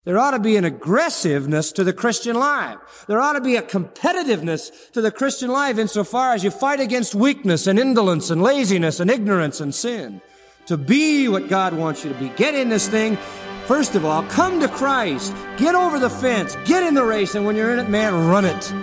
There ought to be an aggressiveness to the Christian life. There ought to be a competitiveness to the Christian life insofar as you fight against weakness and indolence and laziness and ignorance and sin. To be what God wants you to be. Get in this thing. First of all, come to Christ. Get over the fence. Get in the race. And when you're in it, man, run it.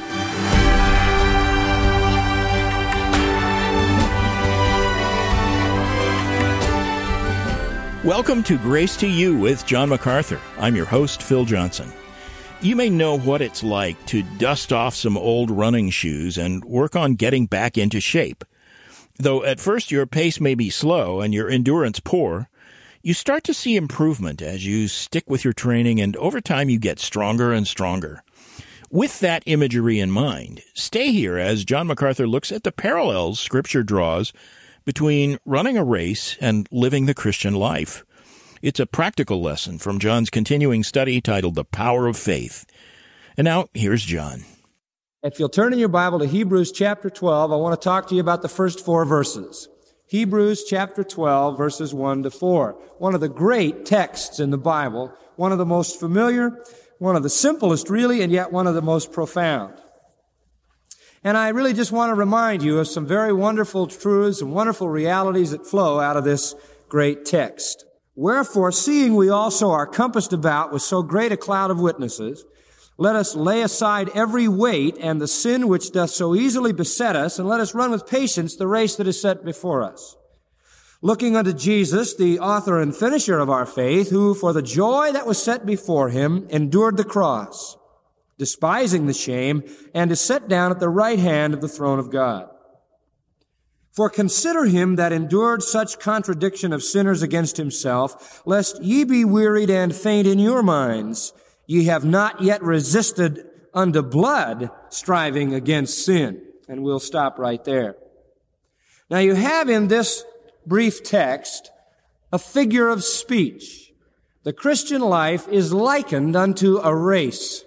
Welcome to Grace to You with John MacArthur. I'm your host, Phil Johnson. You may know what it's like to dust off some old running shoes and work on getting back into shape. Though at first your pace may be slow and your endurance poor, you start to see improvement as you stick with your training, and over time you get stronger and stronger. With that imagery in mind, stay here as John MacArthur looks at the parallels Scripture draws between running a race and living the Christian life. It's a practical lesson from John's continuing study titled The Power of Faith. And now, here's John. If you'll turn in your Bible to Hebrews chapter 12, I want to talk to you about the first 4 verses. Hebrews chapter 12, verses 1 to 4. One of the great texts in the Bible, one of the most familiar, one of the simplest really, and yet one of the most profound. And I really just want to remind you of some very wonderful truths and wonderful realities that flow out of this great text. Wherefore, seeing we also are compassed about with so great a cloud of witnesses, let us lay aside every weight and the sin which doth so easily beset us, and let us run with patience the race that is set before us. Looking unto Jesus, the author and finisher of our faith, who for the joy that was set before him endured the cross, despising the shame, and is set down at the right hand of the throne of God. For consider him that endured such contradiction of sinners against himself, lest ye be wearied and faint in your minds. Ye have not yet resisted unto blood, striving against sin. And we'll stop right there. Now you have in this brief text a figure of speech. The Christian life is likened unto a race.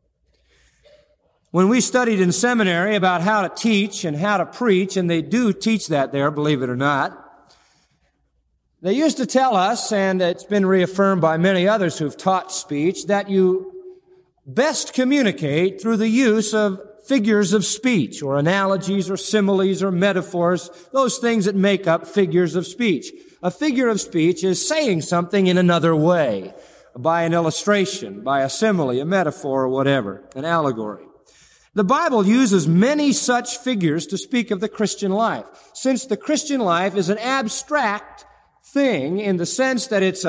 When we studied in seminary about how to teach and how to preach, and they do teach that there, believe it or not, they used to tell us, and it's been reaffirmed by many others who've taught speech, that you best communicate through the use of figures of speech, or analogies, or similes, or metaphors, those things that make up figures of speech. A figure of speech is saying something in another way, by an illustration, by a simile, a metaphor, or whatever, an allegory. The Bible uses many such figures to speak of the Christian life, since the Christian life is an abstract thing in the sense that it's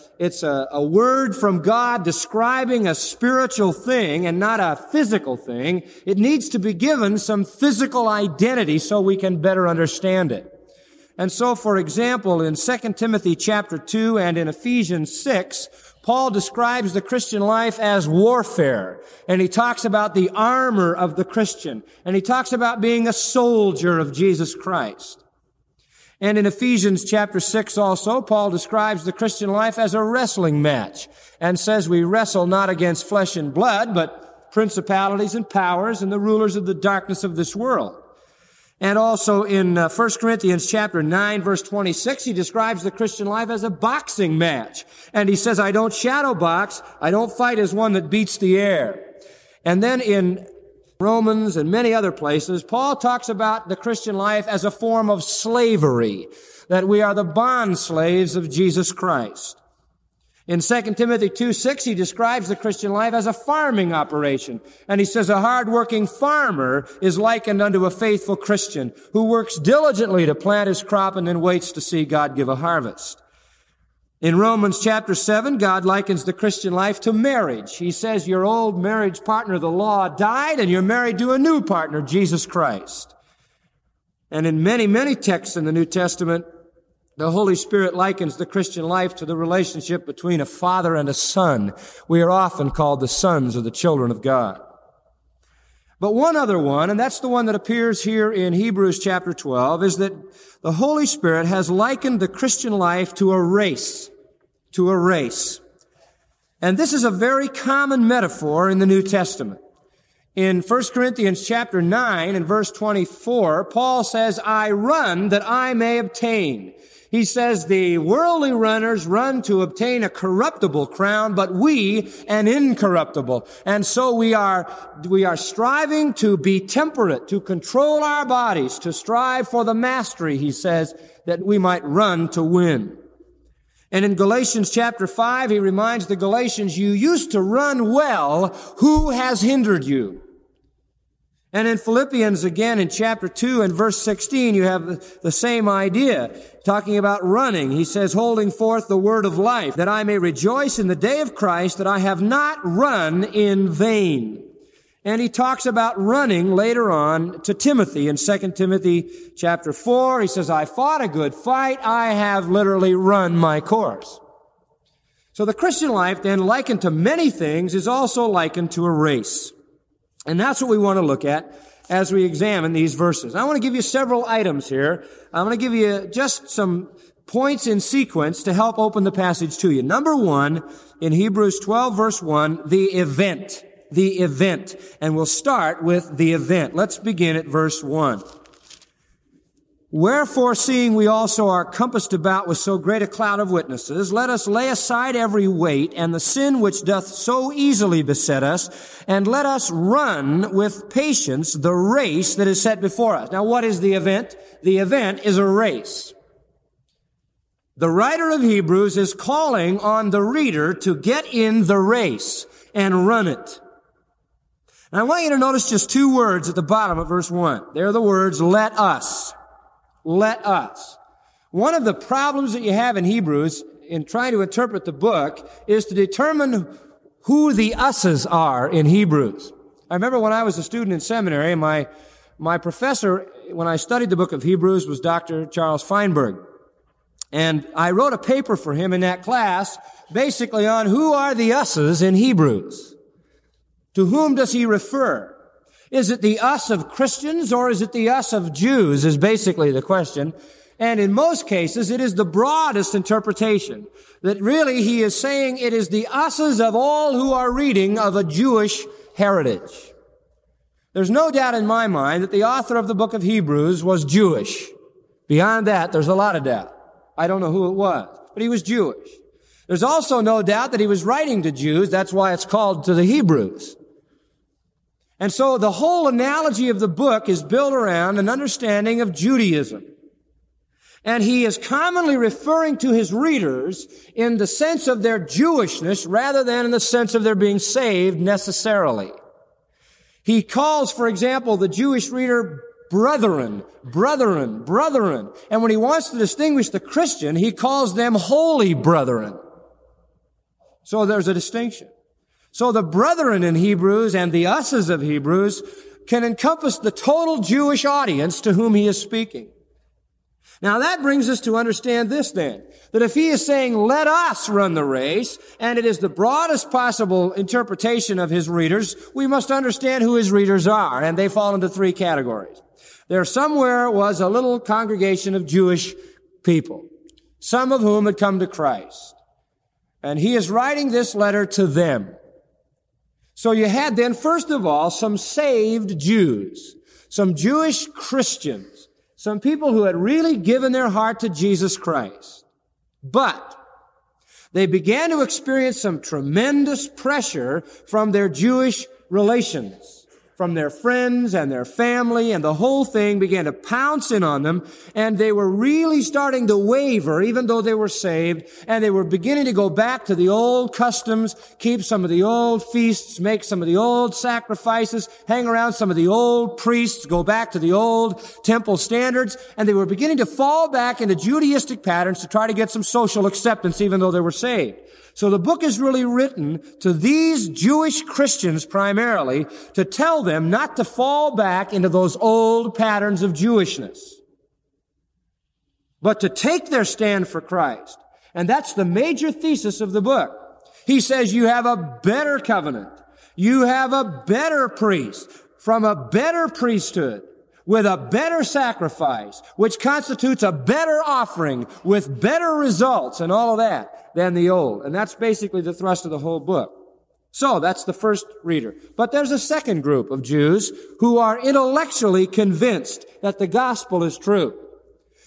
a word from God describing a spiritual thing and not a physical thing. It needs to be given some physical identity so we can better understand it. And so, for example, in 2 Timothy chapter 2 and in Ephesians 6, Paul describes the Christian life as warfare, and he talks about the armor of the Christian, and he talks about being a soldier of Jesus Christ. And in Ephesians chapter 6 also, Paul describes the Christian life as a wrestling match, and says we wrestle not against flesh and blood, but principalities and powers and the rulers of the darkness of this world. And also in 1 Corinthians chapter 9, verse 26, he describes the Christian life as a boxing match. And he says, I don't shadow box, I don't fight as one that beats the air. And then in Romans and many other places, Paul talks about the Christian life as a form of slavery, that we are the bond slaves of Jesus Christ. In 2 Timothy 2:6, he describes the Christian life as a farming operation. And he says a hard-working farmer is likened unto a faithful Christian who works diligently to plant his crop and then waits to see God give a harvest. In Romans chapter 7, God likens the Christian life to marriage. He says your old marriage partner, the law, died, and you're married to a new partner, Jesus Christ. And in many, many texts in the New Testament, the Holy Spirit likens the Christian life to the relationship between a father and a son. We are often called the sons or the children of God. But one other one, and that's the one that appears here in Hebrews chapter 12, is that the Holy Spirit has likened the Christian life to a race. To a race. And this is a very common metaphor in the New Testament. In 1 Corinthians chapter 9 and verse 24, Paul says, I run that I may obtain. He says the worldly runners run to obtain a corruptible crown, but we an incorruptible. And so we are striving to be temperate, to control our bodies, to strive for the mastery, he says, that we might run to win. And in Galatians chapter 5, he reminds the Galatians, you used to run well. Who has hindered you? And in Philippians again in chapter 2 and verse 16, you have the same idea, talking about running. He says, holding forth the word of life, that I may rejoice in the day of Christ, that I have not run in vain. And he talks about running later on to Timothy in 2 Timothy chapter 4. He says, I fought a good fight. I have literally run my course. So the Christian life, then, likened to many things, is also likened to a race. And that's what we want to look at as we examine these verses. I want to give you several items here. I'm going to give you just some points in sequence to help open the passage to you. Number one, in Hebrews 12 verse 1, the event. The event. And we'll start with the event. Let's begin at verse 1. Wherefore, seeing we also are compassed about with so great a cloud of witnesses, let us lay aside every weight and the sin which doth so easily beset us, and let us run with patience the race that is set before us. Now, what is the event? The event is a race. The writer of Hebrews is calling on the reader to get in the race and run it. And I want you to notice just two words at the bottom of verse 1. They're the words, let us. Let us. One of the problems that you have in Hebrews in trying to interpret the book is to determine who the us's are in Hebrews. I remember when I was a student in seminary, my professor, when I studied the book of Hebrews, was Dr. Charles Feinberg. And I wrote a paper for him in that class basically on who are the us's in Hebrews. To whom does he refer? Is it the us of Christians or is it the us of Jews is basically the question. And in most cases, it is the broadest interpretation. That really he is saying it is the us's of all who are reading of a Jewish heritage. There's no doubt in my mind that the author of the book of Hebrews was Jewish. Beyond that, there's a lot of doubt. I don't know who it was, but he was Jewish. There's also no doubt that he was writing to Jews. That's why it's called to the Hebrews. And so the whole analogy of the book is built around an understanding of Judaism. And he is commonly referring to his readers in the sense of their Jewishness rather than in the sense of their being saved necessarily. He calls, for example, the Jewish reader brethren. And when he wants to distinguish the Christian, he calls them holy brethren. So there's a distinction. So the brethren in Hebrews and the us's of Hebrews can encompass the total Jewish audience to whom he is speaking. Now that brings us to understand this then, that if he is saying, let us run the race, and it is the broadest possible interpretation of his readers, we must understand who his readers are, and they fall into three categories. There somewhere was a little congregation of Jewish people, some of whom had come to Christ. And he is writing this letter to them. So you had then, first of all, some saved Jews, some Jewish Christians, some people who had really given their heart to Jesus Christ. But they began to experience some tremendous pressure from their Jewish relations, from their friends and their family, and the whole thing began to pounce in on them, and they were really starting to waver, even though they were saved, and they were beginning to go back to the old customs, keep some of the old feasts, make some of the old sacrifices, hang around some of the old priests, go back to the old temple standards, and they were beginning to fall back into Judaistic patterns to try to get some social acceptance, even though they were saved. So the book is really written to these Jewish Christians primarily to tell them not to fall back into those old patterns of Jewishness, but to take their stand for Christ. And that's the major thesis of the book. He says you have a better covenant. You have a better priest from a better priesthood with a better sacrifice, which constitutes a better offering with better results and all of that than the old. And that's basically the thrust of the whole book. So that's the first reader. But there's a second group of Jews who are intellectually convinced that the gospel is true.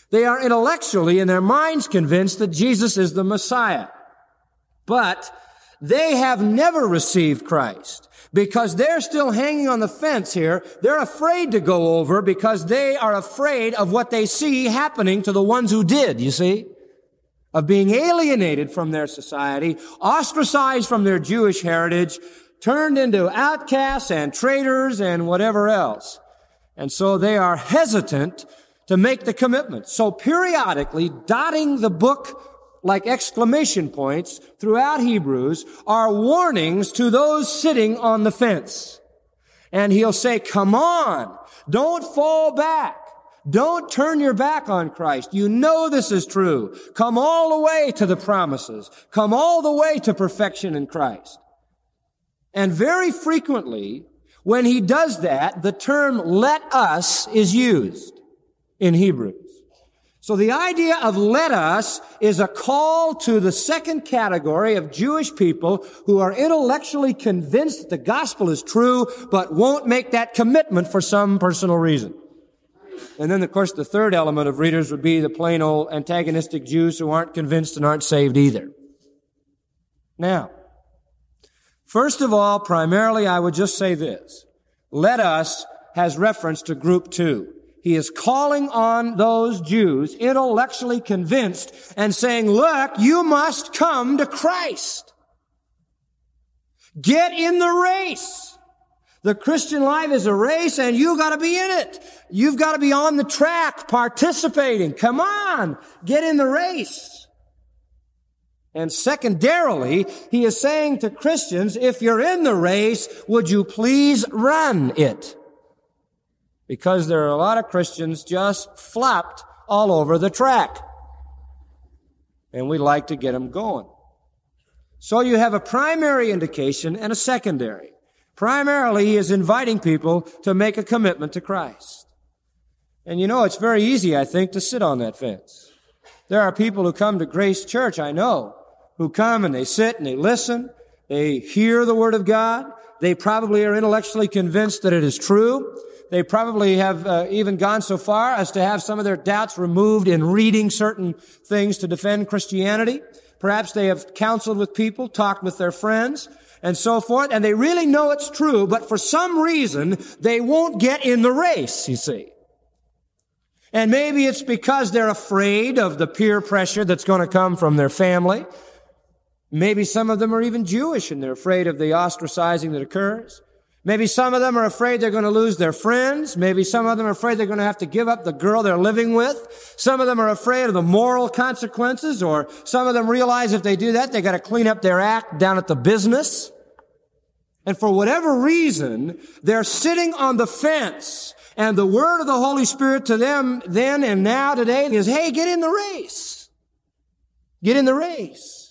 They are intellectually in their minds convinced that Jesus is the Messiah. But they have never received Christ because they're still hanging on the fence here. They're afraid to go over because they are afraid of what they see happening to the ones who did, you see? Of being alienated from their society, ostracized from their Jewish heritage, turned into outcasts and traitors and whatever else. And so they are hesitant to make the commitment. So periodically, dotting the book like exclamation points throughout Hebrews are warnings to those sitting on the fence. And he'll say, come on, don't fall back. Don't turn your back on Christ. You know this is true. Come all the way to the promises. Come all the way to perfection in Christ. And very frequently, when he does that, the term let us is used in Hebrews. So the idea of let us is a call to the second category of Jewish people who are intellectually convinced that the gospel is true, but won't make that commitment for some personal reason. And then, of course, the third element of readers would be the plain old antagonistic Jews who aren't convinced and aren't saved either. Now, first of all, primarily, I would just say this. Let us has reference to group 2. He is calling on those Jews intellectually convinced and saying, look, you must come to Christ. Get in the race. The Christian life is a race and you got to be in it. You've got to be on the track, participating. Come on, get in the race. And secondarily, he is saying to Christians, if you're in the race, would you please run it? Because there are a lot of Christians just flopped all over the track. And we like to get them going. So you have a primary indication and a secondary. Primarily, he is inviting people to make a commitment to Christ. And you know, it's very easy, I think, to sit on that fence. There are people who come to Grace Church, I know, who come and they sit and they listen. They hear the Word of God. They probably are intellectually convinced that it is true. They probably have even gone so far as to have some of their doubts removed in reading certain things to defend Christianity. Perhaps they have counseled with people, talked with their friends, and so forth, and they really know it's true, but for some reason, they won't get in the race, you see. And maybe it's because they're afraid of the peer pressure that's going to come from their family. Maybe some of them are even Jewish, and they're afraid of the ostracizing that occurs. Maybe some of them are afraid they're going to lose their friends. Maybe some of them are afraid they're going to have to give up the girl they're living with. Some of them are afraid of the moral consequences, or some of them realize if they do that, they got to clean up their act down at the business. And for whatever reason, they're sitting on the fence. And the word of the Holy Spirit to them then and now today is, hey, get in the race. Get in the race.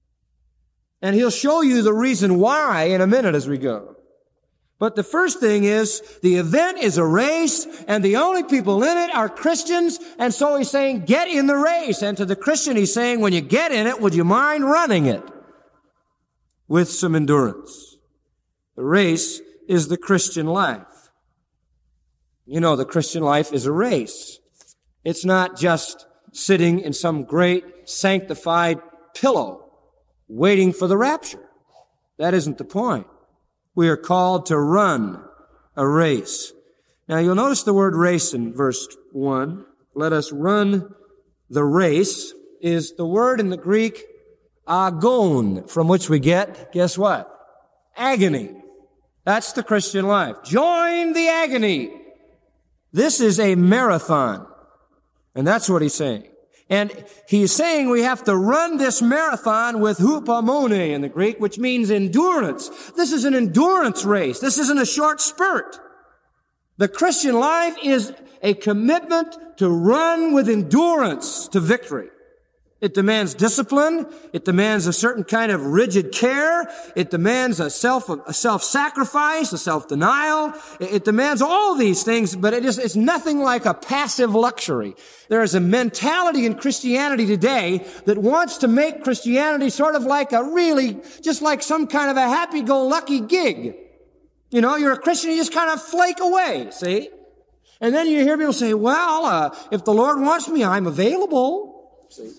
And he'll show you the reason why in a minute as we go. But the first thing is, the event is a race, and the only people in it are Christians, and so he's saying, get in the race. And to the Christian, he's saying, when you get in it, would you mind running it with some endurance? The race is the Christian life. You know, the Christian life is a race. It's not just sitting in some great sanctified pillow waiting for the rapture. That isn't the point. We are called to run a race. Now you'll notice the word race in verse 1. Let us run the race is the word in the Greek agon, from which we get, guess what? Agony. That's the Christian life. Join the agony. This is a marathon. And that's what he's saying. And he's saying we have to run this marathon with hupomone in the Greek, which means endurance. This is an endurance race. This isn't a short spurt. The Christian life is a commitment to run with endurance to victory. It demands discipline. It demands a certain kind of rigid care. It demands a self-sacrifice, a self-denial. It demands all these things, but it's nothing like a passive luxury. There is a mentality in Christianity today that wants to make Christianity sort of like just like some kind of a happy-go-lucky gig. You know, you're a Christian, you just kind of flake away, see? And then you hear people say, well, if the Lord wants me, I'm available. See?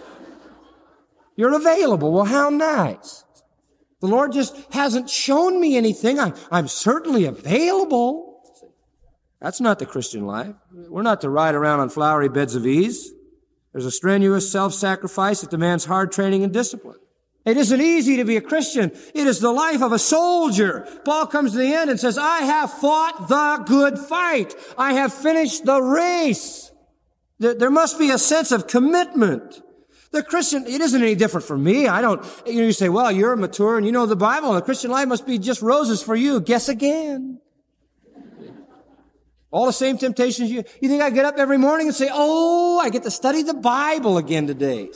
You're available. Well, how nice. The Lord just hasn't shown me anything. I'm certainly available. That's not the Christian life. We're not to ride around on flowery beds of ease. There's a strenuous self-sacrifice that demands hard training and discipline. It isn't easy to be a Christian. It is the life of a soldier. Paul comes to the end and says, I have fought the good fight. I have finished the race. There must be a sense of commitment. The Christian, it isn't any different for me. You say, well, you're mature and you know the Bible, and the Christian life must be just roses for you. Guess again. All the same temptations. You think I get up every morning and say, oh, I get to study the Bible again today.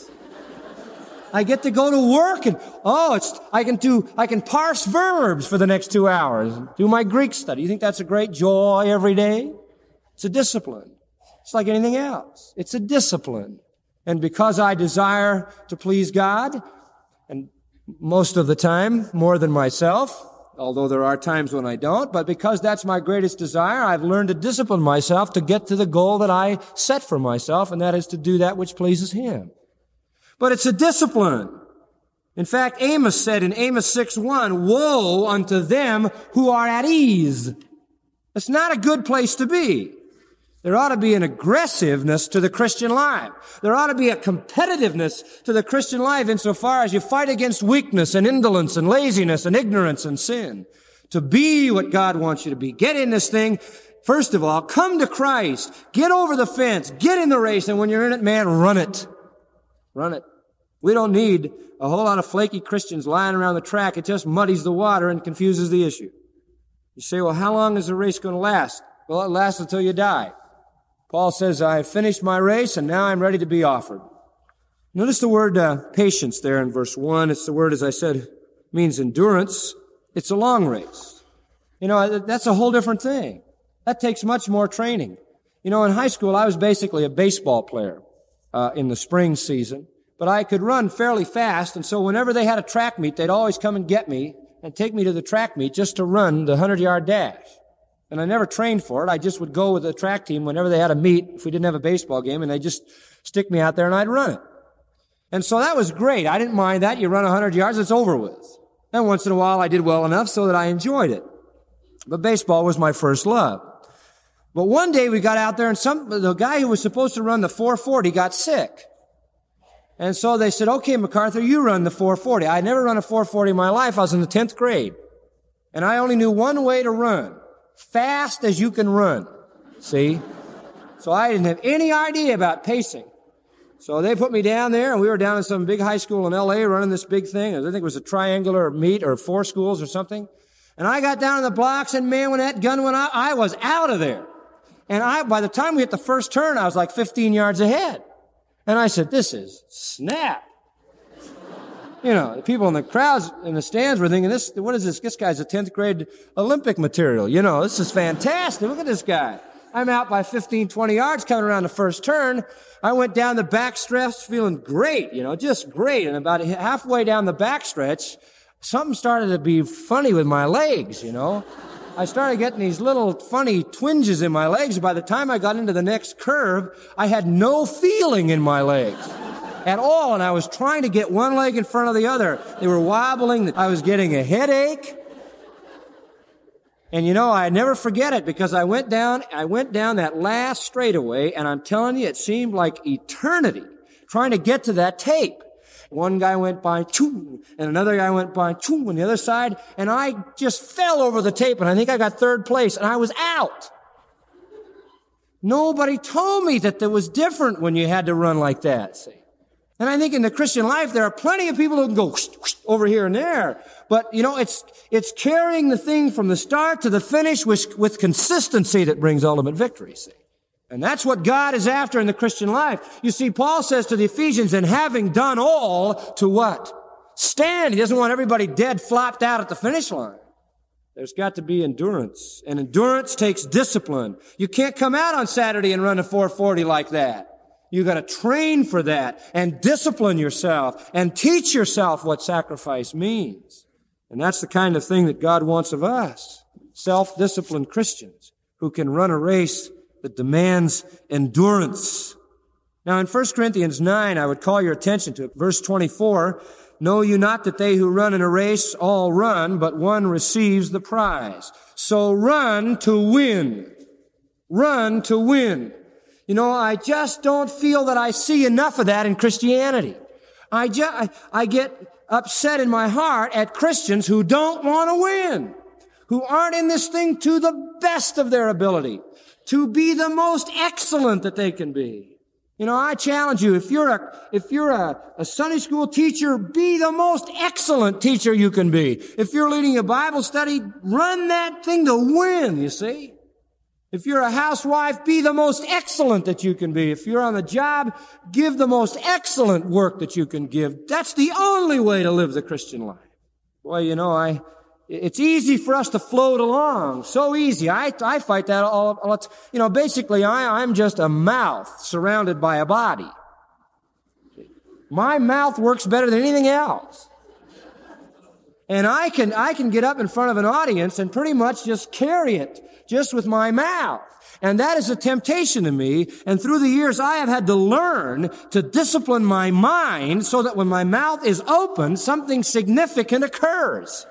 I get to go to work and, I can parse verbs for the next 2 hours and do my Greek study. You think that's a great joy every day? It's a discipline. It's like anything else. It's a discipline. And because I desire to please God, and most of the time, more than myself, although there are times when I don't, but because that's my greatest desire, I've learned to discipline myself to get to the goal that I set for myself, and that is to do that which pleases Him. But it's a discipline. In fact, Amos said in Amos 6:1, woe unto them who are at ease. It's not a good place to be. There ought to be an aggressiveness to the Christian life. There ought to be a competitiveness to the Christian life insofar as you fight against weakness and indolence and laziness and ignorance and sin. To be what God wants you to be. Get in this thing. First of all, come to Christ. Get over the fence. Get in the race. And when you're in it, man, run it. Run it. We don't need a whole lot of flaky Christians lying around the track. It just muddies the water and confuses the issue. You say, well, how long is the race going to last? Well, it lasts until you die. Paul says, I have finished my race and now I'm ready to be offered. Notice the word patience there in verse 1. It's the word, as I said, means endurance. It's a long race. You know, that's a whole different thing. That takes much more training. You know, in high school, I was basically a baseball player in the spring season. But I could run fairly fast, and so whenever they had a track meet, they'd always come and get me and take me to the track meet just to run the 100-yard dash. And I never trained for it. I just would go with the track team whenever they had a meet, if we didn't have a baseball game, and they'd just stick me out there and I'd run it. And so that was great. I didn't mind that. You run 100 yards, it's over with. And once in a while I did well enough so that I enjoyed it. But baseball was my first love. But one day we got out there and the guy who was supposed to run the 440 got sick. And so they said, okay, MacArthur, you run the 440. I had never run a 440 in my life. I was in the 10th grade. And I only knew one way to run. Fast as you can run. See? So I didn't have any idea about pacing. So they put me down there, and we were down in some big high school in L.A. running this big thing. I think it was a triangular meet or 4 schools or something. And I got down in the blocks, and man, when that gun went out, I was out of there. And by the time we hit the first turn, I was like 15 yards ahead. And I said, this is snap. You know, the people in the crowds, in the stands were thinking, what is this? This guy's a 10th grade Olympic material. You know, this is fantastic. Look at this guy. I'm out by 15, 20 yards coming around the first turn. I went down the backstretch feeling great, you know, just great. And about halfway down the backstretch, something started to be funny with my legs, you know. I started getting these little funny twinges in my legs. By the time I got into the next curve, I had no feeling in my legs at all. And I was trying to get one leg in front of the other. They were wobbling. I was getting a headache. And you know, I never forget it because I went down that last straightaway, and I'm telling you, it seemed like eternity trying to get to that tape. One guy went by, choo, and another guy went by, choo, on the other side, and I just fell over the tape, and I think I got 3rd place, and I was out. Nobody told me that it was different when you had to run like that, see. And I think in the Christian life, there are plenty of people who can go whoosh, whoosh, over here and there. But, you know, it's carrying the thing from the start to the finish with consistency that brings ultimate victory, see. And that's what God is after in the Christian life. You see, Paul says to the Ephesians, and having done all, to what? Stand. He doesn't want everybody dead, flopped out at the finish line. There's got to be endurance. And endurance takes discipline. You can't come out on Saturday and run a 440 like that. You got to train for that and discipline yourself and teach yourself what sacrifice means. And that's the kind of thing that God wants of us. Self-disciplined Christians who can run a race that demands endurance. Now in 1 Corinthians 9, I would call your attention to verse 24. Know you not that they who run in a race all run, but one receives the prize. So run to win. Run to win. You know, I just don't feel that I see enough of that in Christianity. I get upset in my heart at Christians who don't want to win, who aren't in this thing to the best of their ability, to be the most excellent that they can be. You know, I challenge you, if you're a Sunday school teacher, be the most excellent teacher you can be. If you're leading a Bible study, run that thing to win, you see. If you're a housewife, be the most excellent that you can be. If you're on the job, give the most excellent work that you can give. That's the only way to live the Christian life. Boy, you know, it's easy for us to float along. So easy. I fight that all. You know, basically, I'm just a mouth surrounded by a body. My mouth works better than anything else. And I can get up in front of an audience and pretty much just carry it just with my mouth. And that is a temptation to me. And through the years, I have had to learn to discipline my mind so that when my mouth is open, something significant occurs.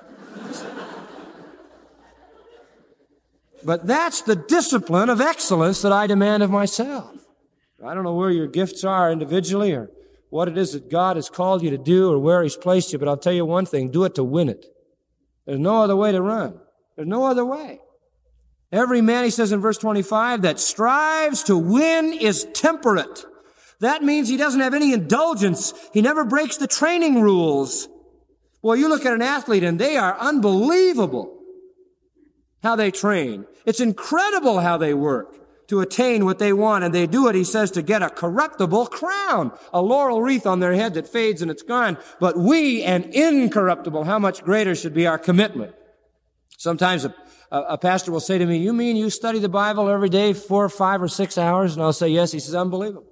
But that's the discipline of excellence that I demand of myself. I don't know where your gifts are individually or what it is that God has called you to do or where He's placed you, but I'll tell you one thing, do it to win it. There's no other way to run. There's no other way. Every man, he says in verse 25, that strives to win is temperate. That means he doesn't have any indulgence. He never breaks the training rules. Well, you look at an athlete and they are unbelievable how they train. It's incredible how they work to attain what they want. And they do it, he says, to get a corruptible crown, a laurel wreath on their head that fades and it's gone. But we, an incorruptible, how much greater should be our commitment? Sometimes a pastor will say to me, you mean you study the Bible every day 4 or 5 or 6 hours? And I'll say, yes. He says, unbelievable.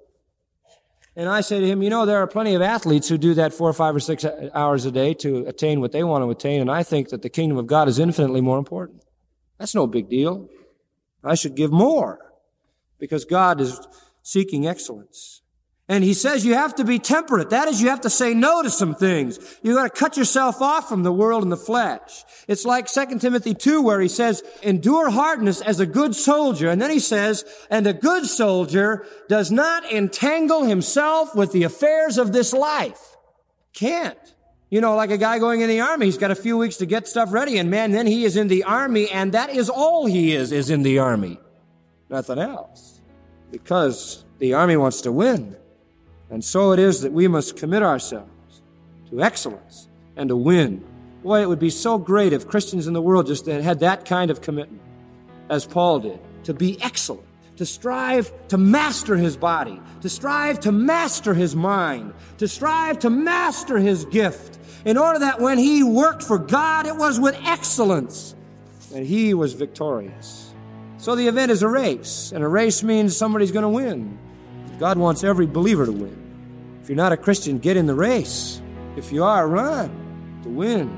And I say to him, you know, there are plenty of athletes who do that 4 or 5 or 6 hours a day to attain what they want to attain. And I think that the kingdom of God is infinitely more important. That's no big deal. I should give more because God is seeking excellence. And he says you have to be temperate. That is, you have to say no to some things. You've got to cut yourself off from the world and the flesh. It's like 2 Timothy 2 where he says, endure hardness as a good soldier. And then he says, and a good soldier does not entangle himself with the affairs of this life. Can't. You know, like a guy going in the army, he's got a few weeks to get stuff ready, and man, then he is in the army, and that is all he is in the army. Nothing else. Because the army wants to win. And so it is that we must commit ourselves to excellence and to win. Boy, it would be so great if Christians in the world just had that kind of commitment, as Paul did, to be excellent, to strive to master his body, to strive to master his mind, to strive to master his gift, in order that when he worked for God, it was with excellence, and he was victorious. So the event is a race, and a race means somebody's going to win. God wants every believer to win. If you're not a Christian, get in the race. If you are, run to win.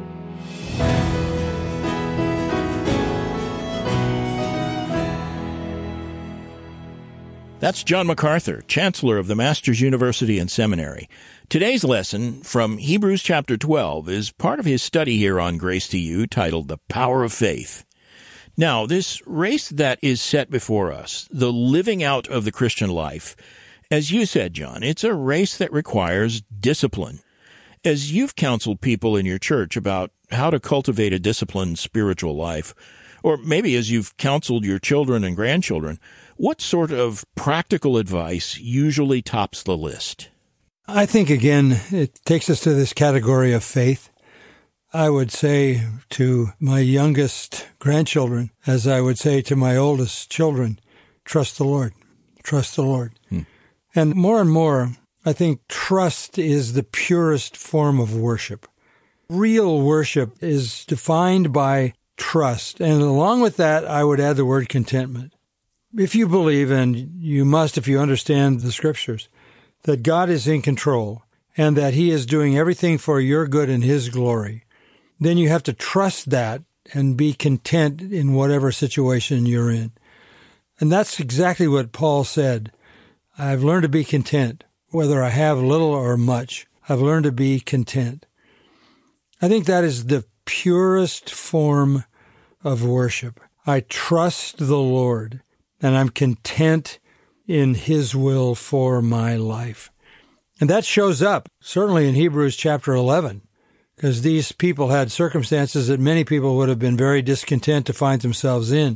That's John MacArthur, Chancellor of the Masters University and Seminary. Today's lesson from Hebrews chapter 12 is part of his study here on Grace to You titled The Power of Faith. Now, this race that is set before us, the living out of the Christian life, as you said, John, it's a race that requires discipline. As you've counseled people in your church about how to cultivate a disciplined spiritual life, or maybe as you've counseled your children and grandchildren, what sort of practical advice usually tops the list? I think, again, it takes us to this category of faith. I would say to my youngest grandchildren, as I would say to my oldest children, trust the Lord. Trust the Lord. And more, I think trust is the purest form of worship. Real worship is defined by trust. And along with that, I would add the word contentment. If you believe, and you must if you understand the Scriptures, that God is in control and that He is doing everything for your good and His glory, then you have to trust that and be content in whatever situation you're in. And that's exactly what Paul said. I've learned to be content, whether I have little or much. I've learned to be content. I think that is the purest form of worship. I trust the Lord, and I'm content in His will for my life. And that shows up, certainly in Hebrews chapter 11, because these people had circumstances that many people would have been very discontent to find themselves in.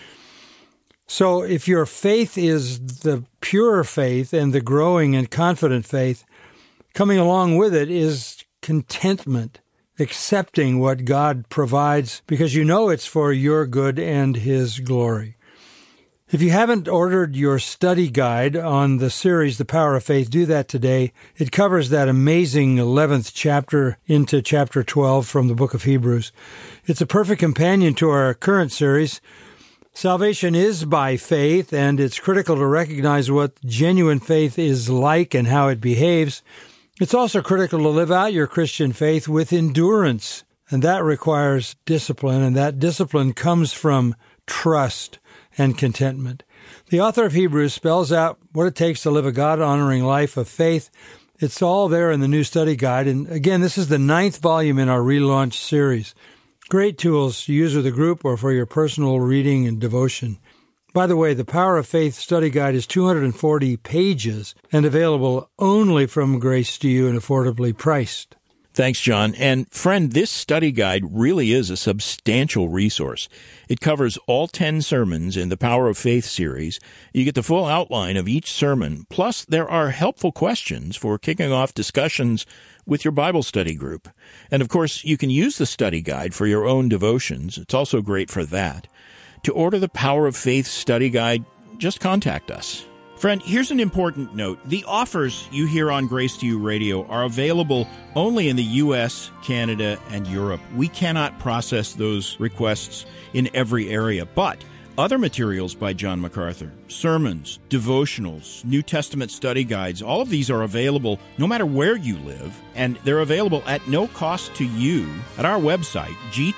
So if your faith is the pure faith and the growing and confident faith, coming along with it is contentment, accepting what God provides because you know it's for your good and His glory. If you haven't ordered your study guide on the series, The Power of Faith, do that today. It covers that amazing 11th chapter into chapter 12 from the book of Hebrews. It's a perfect companion to our current series. Salvation is by faith, and it's critical to recognize what genuine faith is like and how it behaves. It's also critical to live out your Christian faith with endurance, and that requires discipline, and that discipline comes from trust and contentment. The author of Hebrews spells out what it takes to live a God-honoring life of faith. It's all there in the new study guide, and again, this is the 9th volume in our relaunch series. Great tools to use with a group or for your personal reading and devotion. By the way, the Power of Faith study guide is 240 pages and available only from Grace to You and affordably priced. Thanks, John. And friend, this study guide really is a substantial resource. It covers all 10 sermons in the Power of Faith series. You get the full outline of each sermon. Plus, there are helpful questions for kicking off discussions with your Bible study group. And of course, you can use the study guide for your own devotions. It's also great for that. To order the Power of Faith study guide, just contact us. Friend, here's an important note. The offers you hear on Grace to You Radio are available only in the U.S., Canada, and Europe. We cannot process those requests in every area, but other materials by John MacArthur, sermons, devotionals, New Testament study guides, all of these are available no matter where you live, and they're available at no cost to you at our website,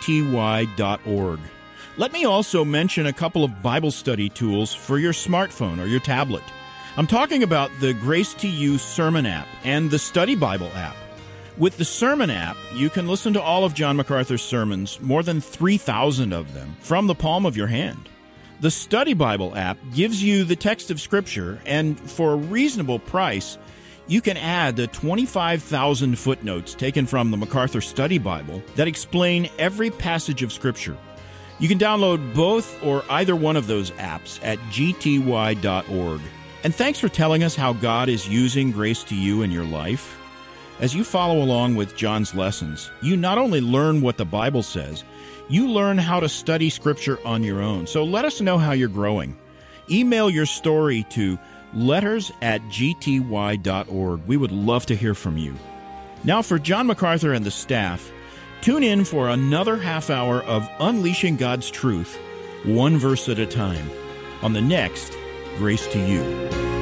gty.org. Let me also mention a couple of Bible study tools for your smartphone or your tablet. I'm talking about the Grace to You Sermon app and the Study Bible app. With the Sermon app, you can listen to all of John MacArthur's sermons, more than 3,000 of them, from the palm of your hand. The Study Bible app gives you the text of Scripture, and for a reasonable price, you can add the 25,000 footnotes taken from the MacArthur Study Bible that explain every passage of Scripture. You can download both or either one of those apps at gty.org. And thanks for telling us how God is using Grace to You in your life. As you follow along with John's lessons, you not only learn what the Bible says, you learn how to study Scripture on your own. So let us know how you're growing. Email your story to letters@gty.org. We would love to hear from you. Now for John MacArthur and the staff, tune in for another half hour of Unleashing God's Truth, one verse at a time, on the next Grace to You.